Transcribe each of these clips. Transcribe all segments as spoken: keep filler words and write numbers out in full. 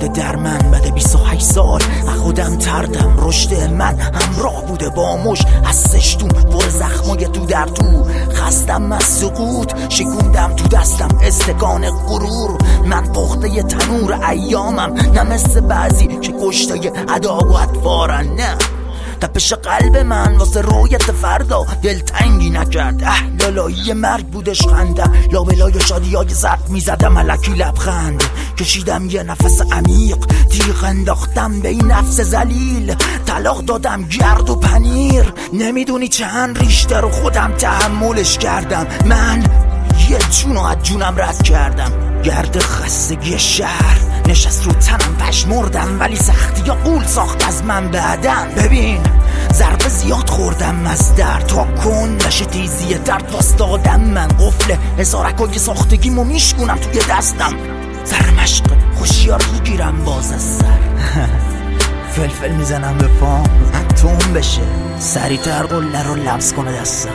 بوده در من بعد بیست و هشت سال از خودم تردم. رشد من همراه بوده با مش هستش تو پر زخمای تو در تو. خستم از سقوط شکوندم تو دستم استکان غرور. من پخته تنور ایامم نه مثل بعضی که کشته ادا و اطوارن. نه تپش قلب من واسه رویت فردا دلتنگی نکرد. اه لالایی مرگ بودش خندم. لابلای شادی های زرد میزدم ملکی لبخند. کشیدم یه نفس عمیق تیغ انداختم به این نفس ذلیل. طلاق دادم گرد و پنیر. نمیدونی چند ریشته رو خودم تحملش کردم. من یه جونو از جونم رد کردم. گرد خستگی شهر نشست رو تنم پشمردم ولی سختی یا قول ساخت از من بعدم. ببین ضربه زیاد خوردم از درد تا کن نشه تیزی درد واستادم. من قفل اسارکای ساختگیمو میشکنم توی دستم. سرمشق خوشیار میگیرم باز از سر. فلفل میزنم به پام توم بشه سریعتر قله رو لمس کنه دستم.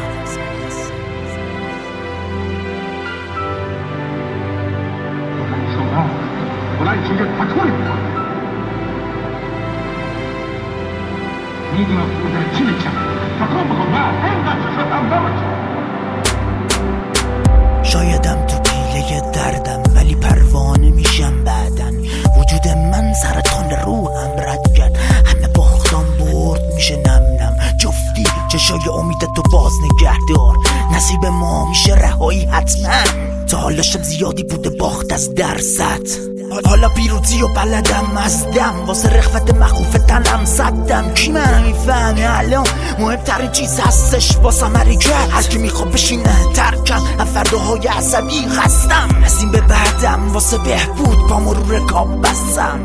شایدم تو پیله دردم ولی پروانه میشم بعدن. وجود من سرطان روحم رد کرد. همه باختم برد میشه نم نم. جفتی چشای امیدت تو باز نگهدار. نصیب ما میشه رهایی حتما. تا حالا شب زیادی بوده باخت از درصد. حالا پیروزی و بلدم از دم. واسه رخوت مخوف تنم زدم. کی من میفهمه الان مهمترین چیز هستش واسه حرکت. هر کی میخواد بشینه ترکم از فرداهای عصبی خستم. از این به بعدم واسه بهبود با مرور رکاب بستم.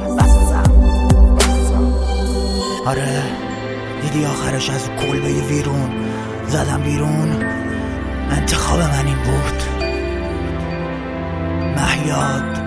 آره دیدی آخرش از کلبه ویرون زدم بیرون. انتخاب من این بود. مهیاد